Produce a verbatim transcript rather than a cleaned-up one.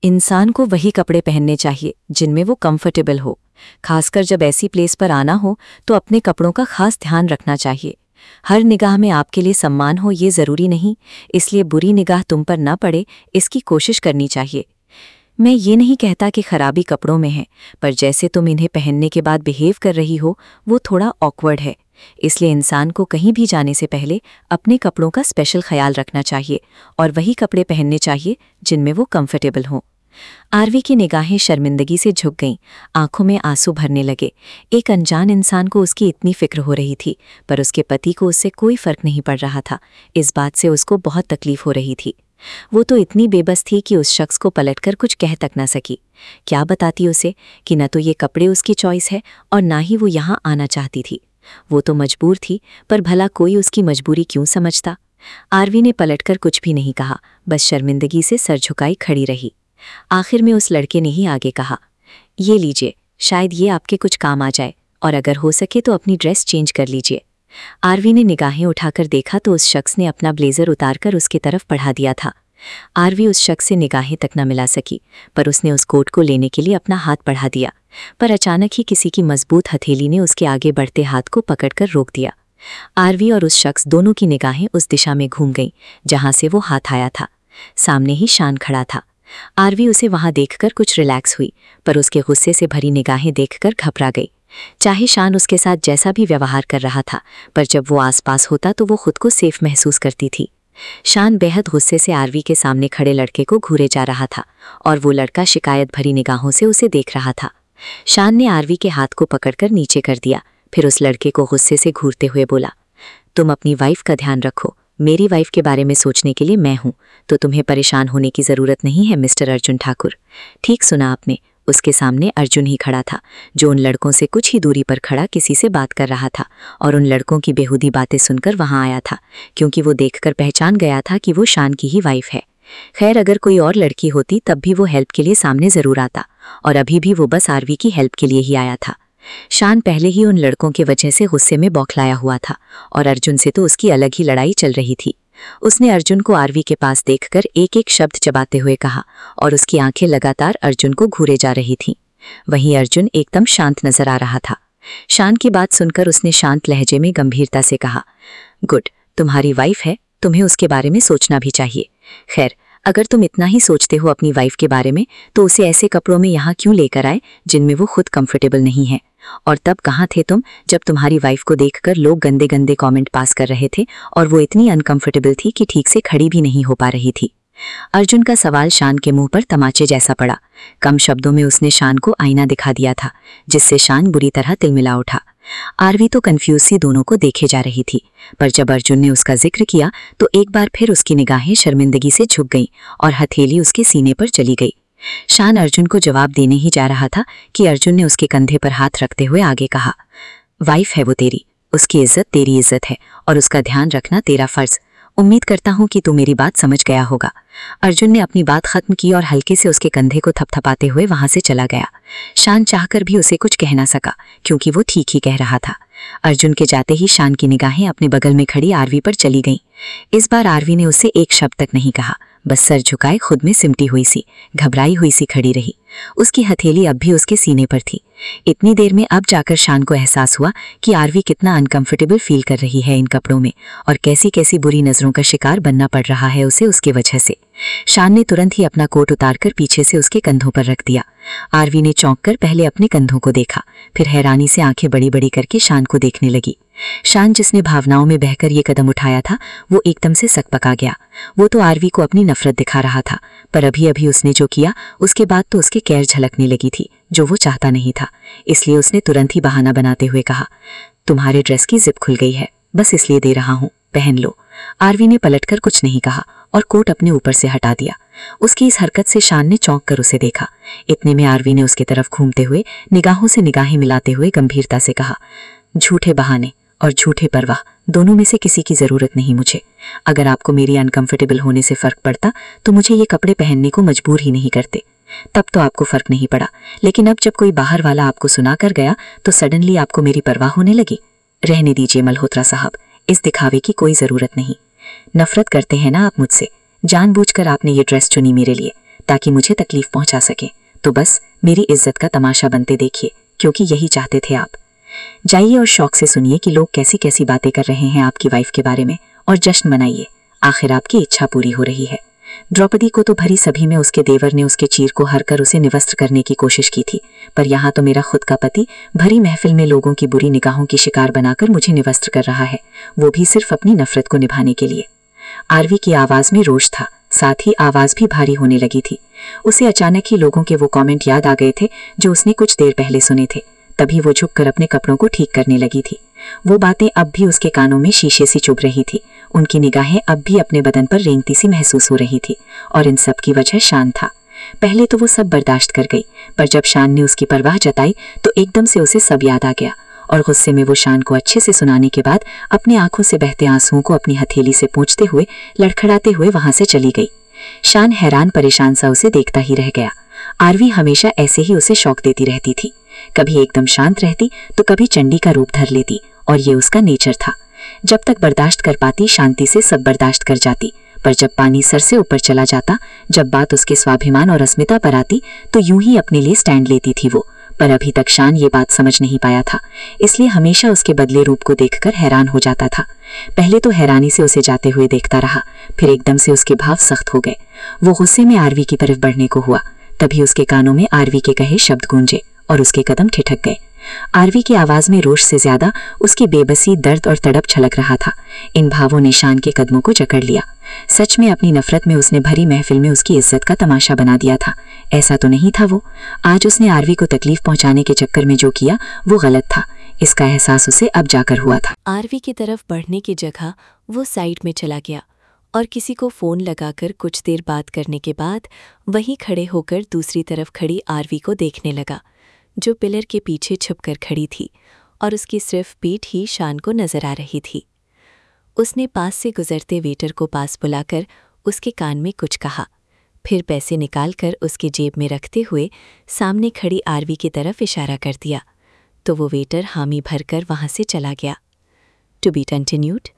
इंसान को वही कपड़े पहनने चाहिए जिनमें वो कंफर्टेबल हो। खासकर जब ऐसी प्लेस पर आना हो तो अपने कपड़ों का खास ध्यान रखना चाहिए। हर निगाह में आपके लिए सम्मान हो ये ज़रूरी नहीं, इसलिए बुरी निगाह तुम पर न पड़े इसकी कोशिश करनी चाहिए। मैं ये नहीं कहता कि खराबी कपड़ों में है, पर जैसे तुम इन्हें पहनने के बाद बिहेव कर रही हो वो थोड़ा ऑकवर्ड है। इसलिए इंसान को कहीं भी जाने से पहले अपने कपड़ों का स्पेशल ख्याल रखना चाहिए और वही कपड़े पहनने चाहिए जिनमें वो कंफर्टेबल हों। आरवी की निगाहें शर्मिंदगी से झुक गईं, आंखों में आंसू भरने लगे। एक अनजान इंसान को उसकी इतनी फिक्र हो रही थी, पर उसके पति को उससे कोई फर्क नहीं पड़ रहा था। इस बात से उसको बहुत तकलीफ हो रही थी। वो तो इतनी बेबस थी कि उस शख्स को पलटकर कुछ कह तक ना सकी। क्या बताती उसे कि न तो ये कपड़े उसकी चॉइस है और ना ही वो यहाँ आना चाहती थी। वो तो मजबूर थी, पर भला कोई उसकी मजबूरी क्यों समझता। आरवी ने पलटकर कुछ भी नहीं कहा, बस शर्मिंदगी से सर झुकाई खड़ी रही। आखिर में उस लड़के ने ही आगे कहा, ये लीजिए, शायद ये आपके कुछ काम आ जाए, और अगर हो सके तो अपनी ड्रेस चेंज कर लीजिए। आरवी ने निगाहें उठाकर देखा तो उस शख्स ने अपना ब्लेजर उतारकर उसकी तरफ बढ़ा दिया था। आरवी उस शख्स से निगाहें तक न मिला सकी, पर उसने उस कोट को लेने के लिए अपना हाथ बढ़ा दिया। पर अचानक ही किसी की मजबूत हथेली ने उसके आगे बढ़ते हाथ को पकड़कर रोक दिया। आरवी और उस शख्स दोनों की निगाहें उस दिशा में घूम गईं जहां से वो हाथ आया था। सामने ही शान खड़ा था। आरवी उसे वहां देखकर कुछ रिलैक्स हुई, पर उसके गुस्से से भरी निगाहें देखकर घबरा गई। चाहे शान उसके साथ जैसा भी व्यवहार कर रहा था, पर जब वो आसपास होता तो वो खुद को सेफ महसूस करती थी। शान बेहद गुस्से से आरवी के सामने खड़े लड़के को घूरे जा रहा था और वो लड़का शिकायत भरी निगाहों से उसे देख रहा था। शान ने आरवी के हाथ को पकड़कर नीचे कर दिया, फिर उस लड़के को गुस्से से घूरते हुए बोला, तुम अपनी वाइफ का ध्यान रखो, मेरी वाइफ के बारे में सोचने के लिए मैं हूं, तो तुम्हें परेशान होने की ज़रूरत नहीं है मिस्टर अर्जुन ठाकुर। ठीक सुना आपने, उसके सामने अर्जुन ही खड़ा था, जो उन लड़कों से कुछ ही दूरी पर खड़ा किसी से बात कर रहा था और उन लड़कों की बेहूदी बातें सुनकर वहां आया था, क्योंकि वो देखकर पहचान गया था कि वो शान की ही वाइफ है। खैर, अगर कोई और लड़की होती तब भी वो हेल्प के लिए सामने ज़रूर आता, और अभी भी वो बस आरवी की हेल्प के लिए ही आया था। शान पहले ही उन लड़कों के वजह से गुस्से में बौखलाया हुआ था और अर्जुन से तो उसकी अलग ही लड़ाई चल रही थी। उसने अर्जुन को आरवी के पास देखकर एक एक शब्द चबाते हुए कहा और उसकी आंखें लगातार अर्जुन को घूरे जा रही थीं। वहीं अर्जुन एकदम शांत नजर आ रहा था। शान की बात सुनकर उसने शांत लहजे में गंभीरता से कहा, गुड, तुम्हारी वाइफ है, तुम्हें उसके बारे में सोचना भी चाहिए। खैर, अगर तुम इतना ही सोचते हो अपनी वाइफ के बारे में, तो उसे ऐसे कपड़ों में यहाँ क्यों लेकर आए जिनमें वो खुद कंफर्टेबल नहीं है? और तब कहाँ थे तुम जब तुम्हारी वाइफ को देखकर लोग गंदे गंदे कमेंट पास कर रहे थे और वो इतनी अनकंफर्टेबल थी कि ठीक से खड़ी भी नहीं हो पा रही थी? अर्जुन का सवाल शान के मुंह पर तमाचे जैसा पड़ा। कम शब्दों में उसने शान को आईना दिखा दिया था, जिससे शान बुरी तरह तिलमिला उठा। आरवी तो कंफ्यूज सी दोनों को देखे जा रही थी, पर जब अर्जुन ने उसका जिक्र किया तो एक बार फिर उसकी निगाहें शर्मिंदगी से झुक गईं और हथेली उसके सीने पर चली गई। शान अर्जुन को जवाब देने ही जा रहा था कि अर्जुन ने उसके कंधे पर हाथ रखते हुए आगे कहा, वाइफ है वो तेरी, उसकी इज्जत तेरी इज्जत है और उसका ध्यान रखना तेरा फर्ज। उम्मीद करता हूं कि तू मेरी बात समझ गया होगा। अर्जुन ने अपनी बात खत्म की और हल्के से उसके कंधे को थपथपाते हुए वहां से चला गया। शान चाहकर भी उसे कुछ कह ना सका, क्योंकि वो ठीक ही कह रहा था। अर्जुन के जाते ही शान की निगाहें अपने बगल में खड़ी आरवी पर चली गईं। इस बार आरवी ने उससे एक शब्द तक नहीं कहा, बस सर झुकाए खुद में सिमटी हुई सी, घबराई हुई सी खड़ी रही। उसकी हथेली अब भी उसके सीने पर थी। इतनी देर में अब जाकर शान को एहसास हुआ कि आरवी कितना अनकंफर्टेबल फील कर रही है इन कपड़ों में, और कैसी कैसी बुरी नजरों का शिकार बनना पड़ रहा है उसे उसके वजह से। शान ने तुरंत ही अपना कोट उतारकर पीछे से उसके कंधों पर रख दिया। आरवी ने चौंक कर पहले अपने कंधों को देखा, फिर हैरानी से आंखें बड़ी बड़ी करके शान को देखने लगी। शान, जिसने भावनाओं में बहकर ये कदम उठाया था, वो एकदम से सकपका गया। वो तो आरवी को अपनी नफरत दिखा रहा था, पर अभी अभी उसने जो किया उसके बाद तो उसके कैर झलकने लगी थी, जो वो चाहता नहीं था। इसलिए उसने तुरंत ही बहाना बनाते हुए कहा, तुम्हारे ड्रेस की जिप खुल गई है, बस इसलिए दे रहा हूँ, पहन लो। आरवी ने पलटकर कुछ नहीं कहा और कोट अपने ऊपर से हटा दिया। उसकी इस हरकत से शान ने चौंक कर उसे देखा। इतने में आरवी ने उसके तरफ घूमते हुए निगाहों से निगाहें मिलाते हुए गंभीरता से कहा, झूठे बहाने और झूठे परवाह, दोनों में से किसी की जरूरत नहीं मुझे। अगर आपको मेरी अनकंफर्टेबल होने से फर्क पड़ता तो मुझे ये कपड़े पहनने को मजबूर ही नहीं करते। तब तो आपको फर्क नहीं पड़ा, लेकिन अब जब कोई बाहर वाला आपको सुना कर गया तो सडनली आपको मेरी परवाह होने लगी। रहने दीजिए मल्होत्रा साहब, इस दिखावे की कोई जरूरत नहीं। नफरत करते हैं ना आप मुझसे, जानबूझकर आपने ये ड्रेस चुनी मेरे लिए, ताकि मुझे तकलीफ पहुंचा सके, तो बस मेरी इज्जत का तमाशा बनते देखिए, क्योंकि यही चाहते थे आप। जाइए और शौक से सुनिए कि लोग कैसी कैसी बातें कर रहे हैं आपकी वाइफ के बारे में, और जश्न मनाइए, आखिर आपकी इच्छा पूरी हो रही है। द्रौपदी को तो भरी सभी में उसके देवर ने उसके चीर को हर कर उसे निवस्त्र करने की कोशिश की थी, पर यहाँ तो मेरा खुद का पति भरी महफिल में लोगों की बुरी निगाहों की शिकार बनाकर मुझे निवस्त्र कर रहा है, वो भी सिर्फ अपनी नफरत को निभाने के लिए। आरवी की आवाज में रोष था, साथ ही आवाज भी भारी होने लगी थी। उसे अचानक ही लोगों के वो कमेंट याद आ गए थे जो उसने कुछ देर पहले सुने थे। तभी वो झुककर अपने कपड़ों को ठीक करने लगी थी। वो बातें अब भी उसके कानों में शीशे सी चुभ रही थी। उनकी निगाहें अब भी अपने बदन पर रेंगती सी महसूस हो रही थी, और इन सब की वजह शान था। पहले तो वो सब बर्दाश्त कर गई, पर जब शान ने उसकी परवाह जताई तो एकदम से उसे सब याद आ गया, और गुस्से में वो शान को अच्छे से सुनाने के बाद अपने आंखों से बहते आंसुओं को अपनी हथेली से पोंछते हुए लड़खड़ाते हुए वहां से चली गई। शान हैरान परेशान सा उसे देखता ही रह गया। आरवी हमेशा ऐसे ही उसे शौक देती रहती थी, कभी एकदम शांत रहती तो कभी चंडी का रूप धर लेती, और ये उसका नेचर था। जब तक बर्दाश्त कर पाती शांति से सब बर्दाश्त कर जाती, पर जब पानी सर से ऊपर चला जाता, जब बात उसके स्वाभिमान और अस्मिता पर आती, तो यूं ही अपने लिए स्टैंड लेती थी वो। पर अभी तक शान ये बात समझ नहीं पाया था, इसलिए हमेशा उसके बदले रूप को देखकर हैरान हो जाता था। पहले तो हैरानी से उसे जाते हुए देखता रहा, फिर एकदम से उसके भाव सख्त हो गए। वो गुस्से में आरवी की तरफ बढ़ने को हुआ, तभी उसके कानों में आरवी के कहे शब्द गूंजे और उसके कदम ठिठक गए। आरवी की आवाज में रोष से ज्यादा उसकी बेबसी, दर्द और तड़प छलक रहा था। इन भावों ने शान के कदमों को जकड़ लिया। सच में अपनी नफरत में उसने भरी महफिल में उसकी इज्जत का तमाशा बना दिया था। ऐसा तो नहीं था वो। आज उसने आरवी को तकलीफ पहुंचाने के चक्कर में जो किया वो गलत था, इसका एहसास उसे अब जाकर हुआ था। आरवी की तरफ बढ़ने की जगह वो साइड में चला गया और किसी को फोन लगाकर कुछ देर बात करने के बाद वहीं खड़े होकर दूसरी तरफ खड़ी आरवी को देखने लगा, जो पिलर के पीछे छुपकर खड़ी थी और उसकी सिर्फ पीठ ही शान को नजर आ रही थी। उसने पास से गुजरते वेटर को पास बुलाकर उसके कान में कुछ कहा, फिर पैसे निकालकर उसके जेब में रखते हुए सामने खड़ी आरवी की तरफ इशारा कर दिया, तो वो वेटर हामी भरकर वहां से चला गया। To be continued.